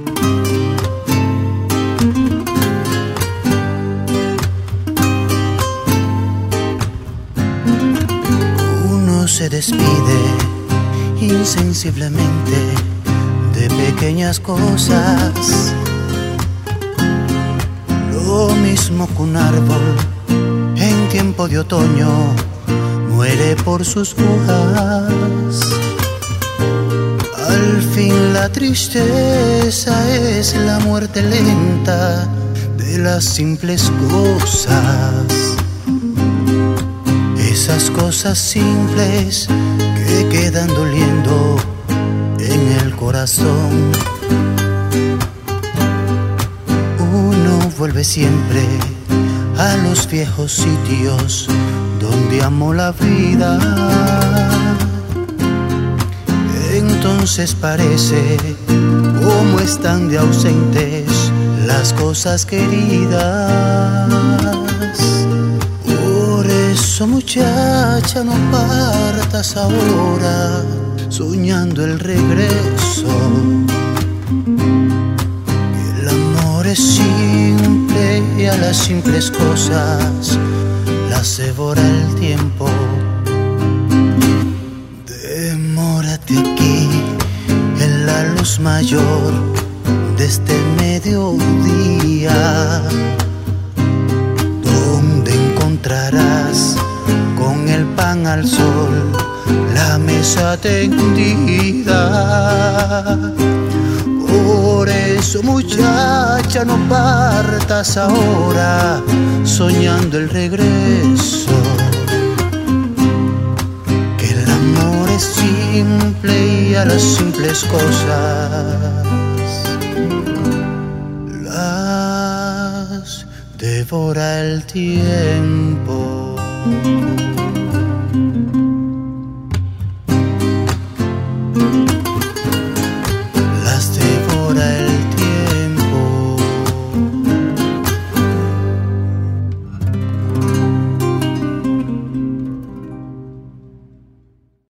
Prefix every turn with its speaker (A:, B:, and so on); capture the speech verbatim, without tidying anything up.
A: Uno se despide insensiblemente de pequeñas cosas, lo mismo que un árbol en tiempo de otoño muere por sus hojas. Al fin la tristeza es la muerte lenta de las simples cosas, esas cosas simples que quedan doliendo en el corazón. Uno vuelve siempre a los viejos sitios donde amó la vida. Entonces parece como están de ausentes las cosas queridas. Por eso, muchacha, no partas ahora soñando el regreso. El amor es simple y a las simples cosas las devora el tiempo. Demórate aquí en la luz mayor de este mediodía, donde encontrarás con el pan al sol la mesa tendida. Por eso, muchacha, no partas ahora soñando el regreso, que el amor es simple y a las simples cosas las devora el tiempo.